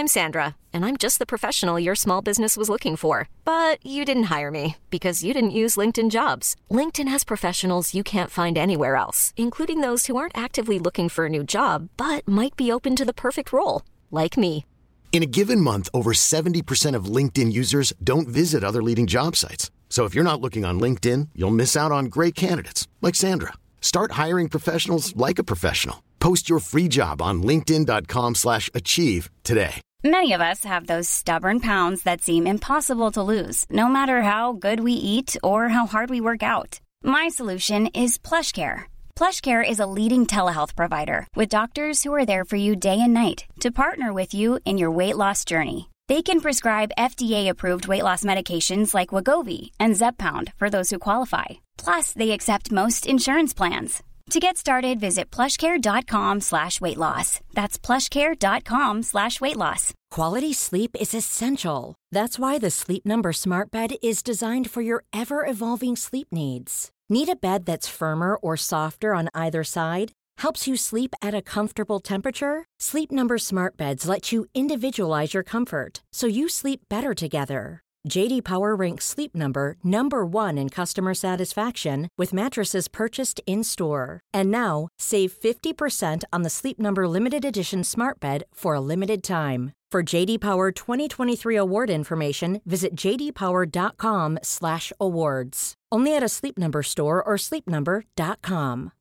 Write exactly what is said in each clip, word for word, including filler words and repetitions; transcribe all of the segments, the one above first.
I'm Sandra, and I'm just the professional your small business was looking for. But you didn't hire me because you didn't use LinkedIn Jobs. LinkedIn has professionals you can't find anywhere else, including those who aren't actively looking for a new job, but might be open to the perfect role, like me. In a given month, over seventy percent of LinkedIn users don't visit other leading job sites. So if you're not looking on LinkedIn, you'll miss out on great candidates like Sandra. Start hiring professionals like a professional. Post your free job on linkedin.com slash achieve today. Many of us have those stubborn pounds that seem impossible to lose, no matter how good we eat or how hard we work out. My solution is PlushCare. PlushCare is a leading telehealth provider with doctors who are there for you day and night to partner with you in your weight loss journey. They can prescribe F D A-approved weight loss medications like Wegovy and Zepbound for those who qualify. Plus, they accept most insurance plans. To get started, visit plushcare.com slash weight loss. That's plushcare.com slash weight loss. Quality sleep is essential. That's why the Sleep Number Smart Bed is designed for your ever-evolving sleep needs. Need a bed that's firmer or softer on either side? Helps you sleep at a comfortable temperature? Sleep Number Smart Beds let you individualize your comfort so you sleep better together. J D Power ranks Sleep Number number one in customer satisfaction with mattresses purchased in-store. And now, save fifty percent on the Sleep Number Limited Edition Smart Bed for a limited time. For J D Power twenty twenty-three award information, visit jdpower.com slash awards. Only at a Sleep Number store or sleep number dot com.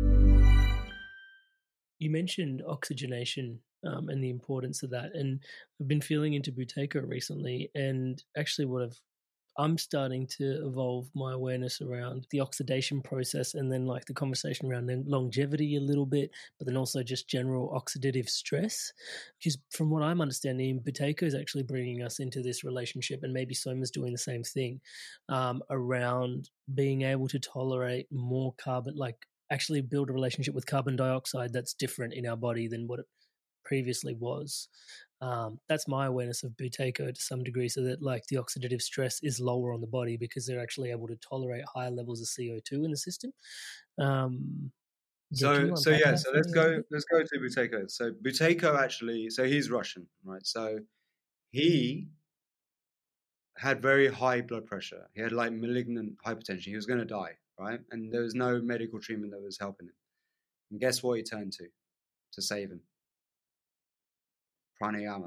You mentioned oxygenation um, and the importance of that, and I've been feeling into Buteyko recently, and actually what I've I'm starting to evolve my awareness around the oxidation process, and then like the conversation around longevity a little bit, but then also just general oxidative stress. Because from what I'm understanding, Buteyko is actually bringing us into this relationship, and maybe Soma's doing the same thing um, around being able to tolerate more carbon, like actually build a relationship with carbon dioxide that's different in our body than what it previously was. Um, that's my awareness of Buteyko to some degree, so that like the oxidative stress is lower on the body because they're actually able to tolerate higher levels of C O two in the system. Um, so, yeah, so yeah, so let's go, let's go to Buteyko. So Buteyko actually, so he's Russian, right? So he had very high blood pressure. He had like malignant hypertension. He was going to die, right? And there was no medical treatment that was helping him. And guess what he turned to to save him? Pranayama.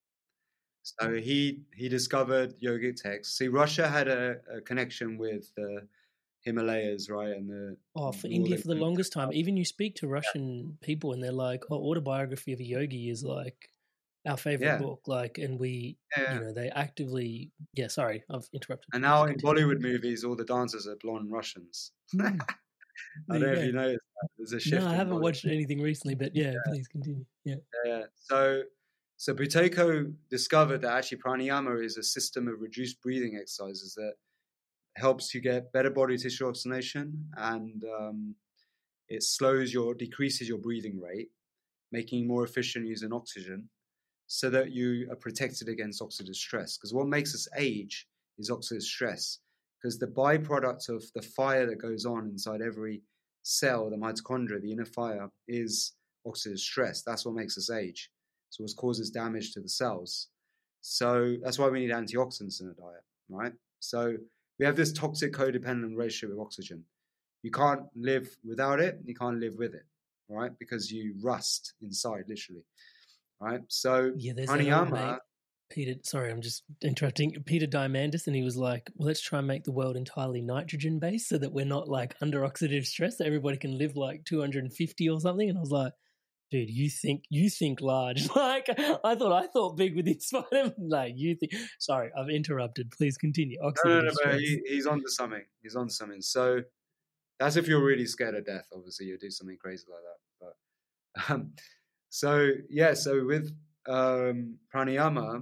So he he discovered yogic texts. See, Russia had a, a connection with the Himalayas, right? And the oh, for India for the longest time. Even you speak to Russian yeah. people, and they're like, "Oh, Autobiography of a Yogi is like our favorite yeah. book." Like, and we, yeah. you know, they actively. Yeah, sorry, I've interrupted. And now in Bollywood movies, all the dancers are blonde Russians. Mm. I don't know if you noticed that. There's a shift. No, I haven't watched anything recently, but yeah, yeah. please continue. Yeah. Yeah. So. So Buteyko discovered that actually pranayama is a system of reduced breathing exercises that helps you get better body tissue oxygenation, and um, it slows your, decreases your breathing rate, making you more efficient using oxygen, so that you are protected against oxidative stress. Because what makes us age is oxidative stress, because the byproduct of the fire that goes on inside every cell, the mitochondria, the inner fire, is oxidative stress. That's what makes us age. So it causes damage to the cells. So that's why we need antioxidants in a diet, right? So we have this toxic codependent relationship with oxygen. You can't live without it, you can't live with it, right? Because you rust inside, literally, right? So yeah, there's pranayama. Peter, sorry, I'm just interrupting. Peter Diamandis, and he was like, well, let's try and make the world entirely nitrogen-based so that we're not like under oxidative stress, that everybody can live like two hundred fifty or something. And I was like, dude, you think you think large. Like I thought, I thought big with Inspire. Like you think. Sorry, I've interrupted. Please continue. No, no, no, no he, he's onto something. He's onto something. So that's if you're really scared of death. Obviously, you do something crazy like that. But um, so yeah, so with um, pranayama,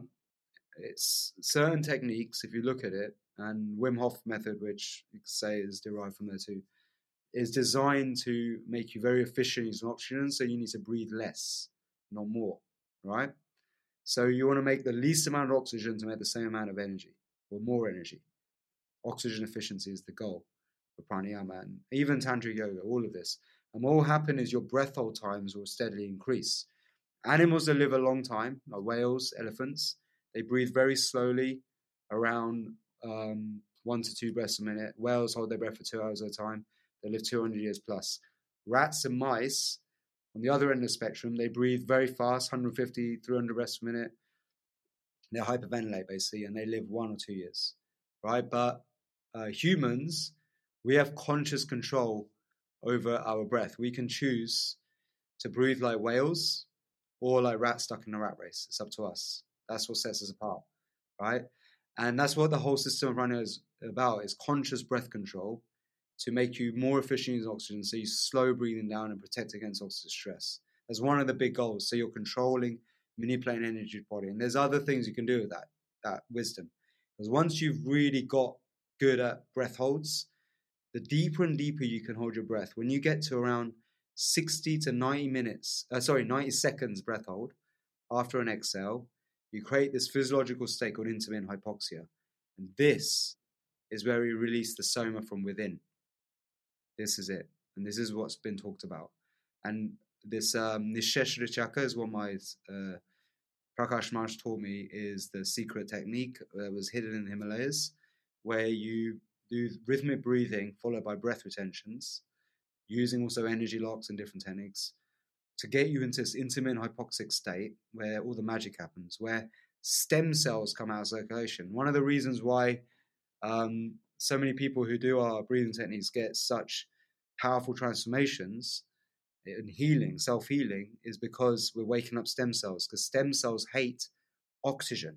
it's certain techniques. If you look at it, and Wim Hof method, which you could say is derived from there too, is designed to make you very efficient using oxygen, so you need to breathe less, not more, right? So you want to make the least amount of oxygen to make the same amount of energy, or more energy. Oxygen efficiency is the goal for pranayama, and even tantric yoga, all of this. And what will happen is your breath hold times will steadily increase. Animals that live a long time, like whales, elephants, they breathe very slowly, around um, one to two breaths a minute. Whales hold their breath for two hours at a time. They live two hundred years plus. Rats and mice, on the other end of the spectrum, they breathe very fast, one hundred fifty, three hundred breaths a minute. They hyperventilate, basically, and they live one or two years, right? But uh, humans, we have conscious control over our breath. We can choose to breathe like whales or like rats stuck in a rat race. It's up to us. That's what sets us apart, right? And that's what the whole system of running is about, is conscious breath control to make you more efficient using oxygen, so you slow breathing down and protect against oxidative stress. That's one of the big goals. So you're controlling, manipulating energy of the body. And there's other things you can do with that, that wisdom. Because once you've really got good at breath holds, the deeper and deeper you can hold your breath. When you get to around sixty to ninety minutes, uh, sorry, ninety seconds breath hold after an exhale, you create this physiological state called intermittent hypoxia. And this is where we release the soma from within. This is it. And this is what's been talked about. And this um, Nisheshra Chakra is what my uh, Prakash Maharaj taught me, is the secret technique that was hidden in the Himalayas, where you do rhythmic breathing followed by breath retentions, using also energy locks and different techniques to get you into this intermittent hypoxic state where all the magic happens, where stem cells come out of circulation. One of the reasons why um, so many people who do our breathing techniques get such powerful transformations in healing, self-healing, is because we're waking up stem cells, because stem cells hate oxygen.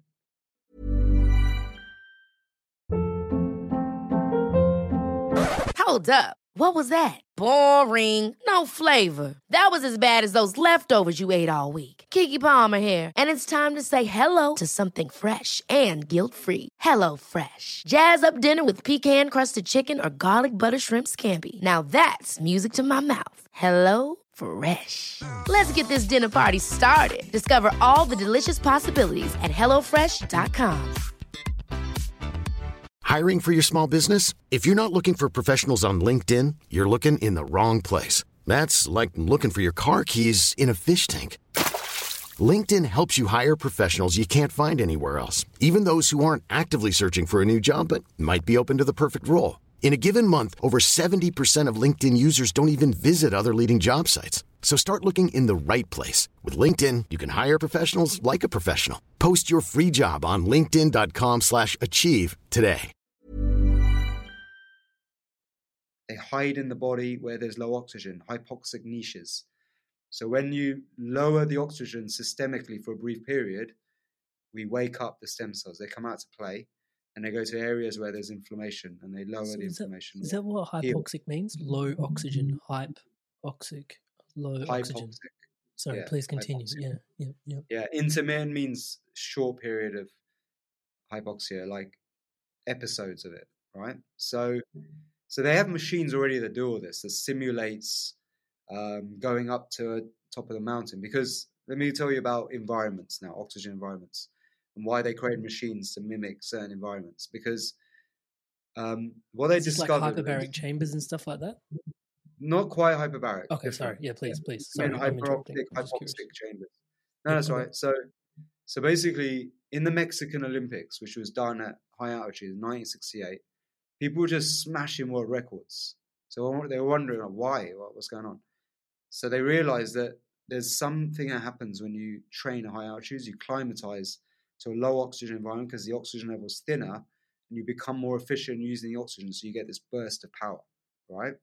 Hold up. What was that? Boring. No flavor. That was as bad as those leftovers you ate all week. Keke Palmer here, and it's time to say hello to something fresh and guilt-free. Hello Fresh. Jazz up dinner with pecan-crusted chicken or garlic butter shrimp scampi. Now that's music to my mouth. Hello Fresh. Let's get this dinner party started. Discover all the delicious possibilities at hello fresh dot com. Hiring for your small business? If you're not looking for professionals on LinkedIn, you're looking in the wrong place. That's like looking for your car keys in a fish tank. LinkedIn helps you hire professionals you can't find anywhere else, even those who aren't actively searching for a new job but might be open to the perfect role. In a given month, over seventy percent of LinkedIn users don't even visit other leading job sites. So start looking in the right place. With LinkedIn, you can hire professionals like a professional. Post your free job on linkedin dot com slash achieve today. They hide in the body where there's low oxygen, hypoxic niches. So when you lower the oxygen systemically for a brief period, we wake up the stem cells. They come out to play, and they go to areas where there's inflammation, and they lower So the is that, inflammation. is that what hypoxic means? Low oxygen, hypoxic, low oxygen. Hypoxic. Sorry, Yeah, please continue. hypoxic. Yeah, yeah, yeah. Yeah, intermittent means short period of hypoxia, like episodes of it, right? So, so they have machines already that do all this, that simulates um, going up to a top of the mountain. Because let me tell you about environments now, oxygen environments, and why they create machines to mimic certain environments. Because um, what they Is this like discovered, hyperbaric chambers and stuff like that? not quite hyperbaric. Okay, different. sorry. Yeah, please, please. I Sorry, mean, I'm interrupting. hyperoxic, I'm just curious. hypoxic chambers. No, Yeah, that's okay. right. So, so basically, in the Mexican Olympics, which was done at high altitude in nineteen sixty-eight, people were just smashing world records. So they were wondering like, why, what, what's going on? So they realized that there's something that happens when you train at high altitudes. You climatize to a low oxygen environment because the oxygen level is thinner, and you become more efficient using the oxygen. So you get this burst of power, right?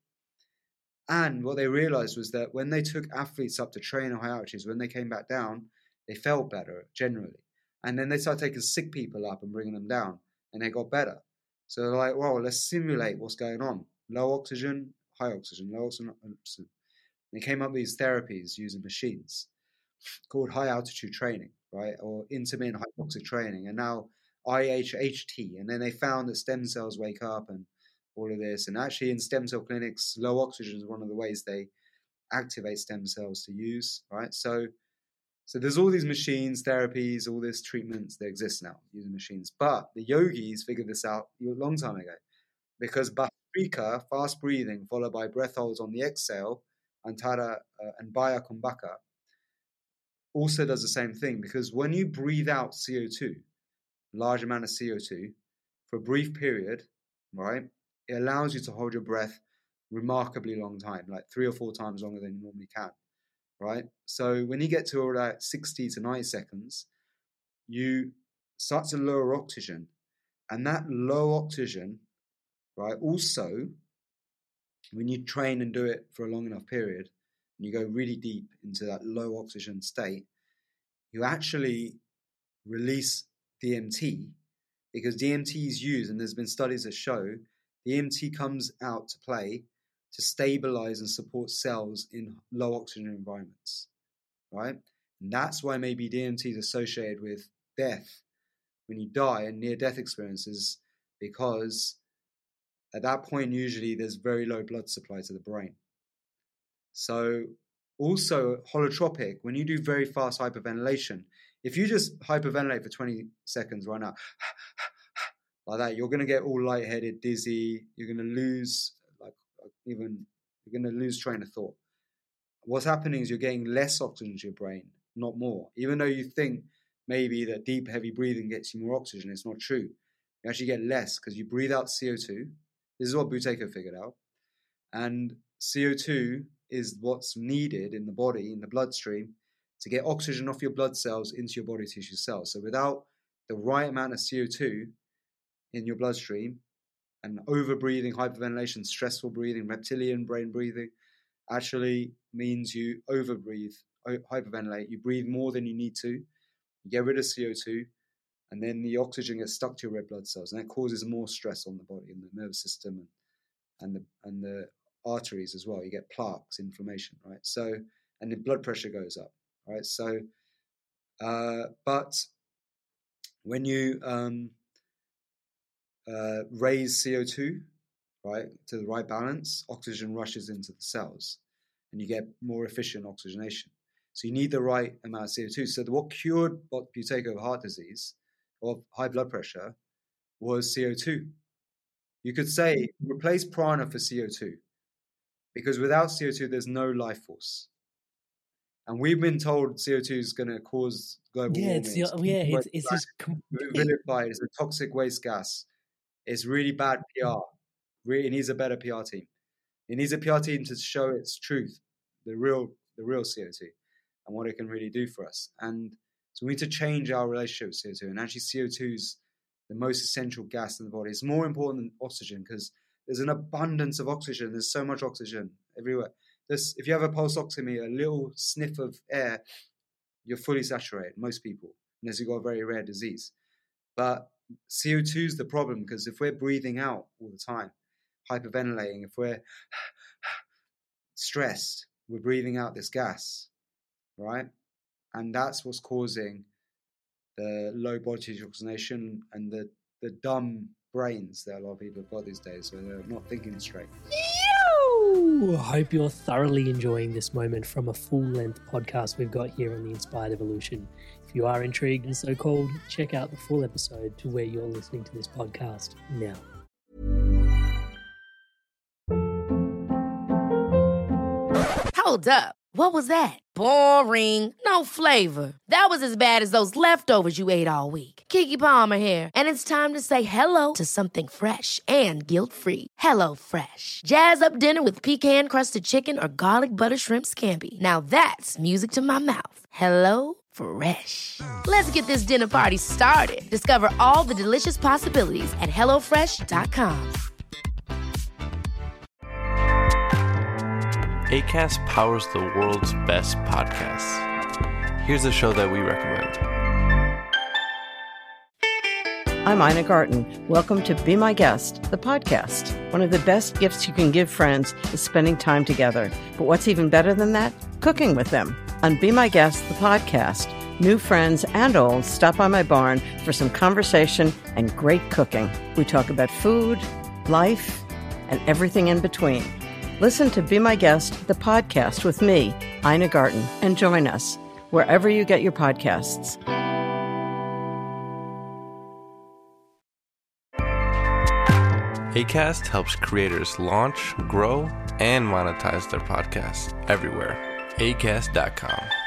And what they realized was that when they took athletes up to train at high altitudes, when they came back down, they felt better generally. And then they started taking sick people up and bringing them down, and they got better. So they're like, well, let's simulate what's going on. Low oxygen, high oxygen, low oxygen. oxygen. They came up with these therapies using machines called high altitude training, right? Or intermittent hypoxic training. And now I H H T. And then they found that stem cells wake up and all of this. And actually in stem cell clinics, low oxygen is one of the ways they activate stem cells to use, right? So, so there's all these machines, therapies, all these treatments that exist now using machines. But the yogis figured this out a long time ago, because Bhastrika, fast breathing, followed by breath holds on the exhale, Antara uh, and Baya Kumbhaka, also does the same thing, because when you breathe out C O two, large amount of C O two, for a brief period, right, it allows you to hold your breath remarkably long time, like three or four times longer than you normally can, right? So when you get to about sixty to ninety seconds, you start to lower oxygen. And that low oxygen, right, also, when you train and do it for a long enough period, and you go really deep into that low oxygen state, you actually release D M T, because D M T is used, and there's been studies that show D M T comes out to play to stabilize and support cells in low oxygen environments, right? And that's why maybe D M T is associated with death when you die and near-death experiences, because at that point, usually there's very low blood supply to the brain. So also holotropic, when you do very fast hyperventilation, if you just hyperventilate for twenty seconds right now, like that, you're going to get all lightheaded, dizzy. You're going to lose, like even, you're going to lose train of thought. What's happening is you're getting less oxygen to your brain, not more. Even though you think maybe that deep, heavy breathing gets you more oxygen, it's not true. You actually get less because you breathe out C O two. This is what Buteyko figured out. And C O two is what's needed in the body, in the bloodstream, to get oxygen off your blood cells into your body tissue cells. So without the right amount of C O two in your bloodstream, and over-breathing, hyperventilation, stressful breathing, reptilian brain breathing, actually means you over-breathe, hyperventilate. You breathe more than you need to. You get rid of C O two, and then the oxygen gets stuck to your red blood cells, and that causes more stress on the body and the nervous system and, and the and the arteries as well. You get plaques, inflammation, right? So, and the blood pressure goes up, right? So, uh, but when you um, uh, raise C O two, right, to the right balance, oxygen rushes into the cells, and you get more efficient oxygenation. So you need the right amount of C O two. So what cured Buteyko of heart disease or high blood pressure was C O two. You could say replace prana for C O two, because without C O two, there's no life force. And we've been told C O two is going to cause global yeah, warming. It's, yeah, it's, it's just complete... vilified. It's a toxic waste gas. It's really bad P R. Really, it needs a better P R team. It needs a P R team to show its truth, the real, the real C O two, and what it can really do for us. And so we need to change our relationship with C O two. And actually, C O two is the most essential gas in the body. It's more important than oxygen because there's an abundance of oxygen. There's so much oxygen everywhere. There's, if you have a pulse oximeter, a little sniff of air, you're fully saturated, most people, unless you've got a very rare disease. But C O two is the problem, because if we're breathing out all the time, hyperventilating, if we're stressed, we're breathing out this gas, right? And that's what's causing the low body tissue oxygenation and the, the dumb brains that a lot of people have got these days, so they're not thinking straight. I hope you're thoroughly enjoying this moment from a full-length podcast we've got here on the Inspired Evolution. If you are intrigued and so called, check out the full episode to where you're listening to this podcast now. Hold up. What was that? Boring. No flavor. That was as bad as those leftovers you ate all week. Keke Palmer here. And it's time to say hello to something fresh and guilt-free. Hello Fresh. Jazz up dinner with pecan-crusted chicken or garlic butter shrimp scampi. Now that's music to my mouth. Hello Fresh. Let's get this dinner party started. Discover all the delicious possibilities at hello fresh dot com. Acast powers the world's best podcasts. Here's a show that we recommend. I'm Ina Garten. Welcome to Be My Guest, the podcast. One of the best gifts you can give friends is spending time together. But what's even better than that? Cooking with them. On Be My Guest, the podcast, new friends and old stop by my barn for some conversation and great cooking. We talk about food, life, and everything in between. Listen to Be My Guest, the podcast with me, Ina Garten, and join us wherever you get your podcasts. Acast helps creators launch, grow, and monetize their podcasts everywhere. acast dot com.